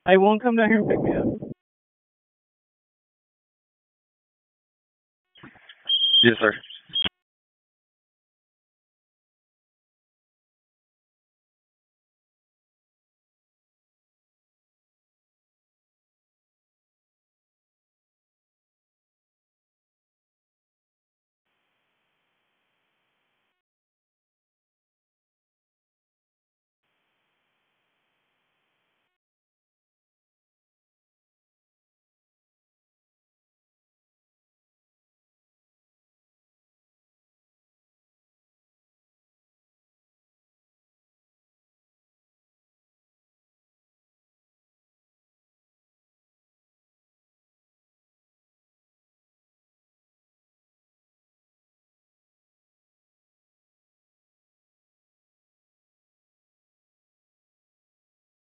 I won't come down here and pick me up. Yes, sir.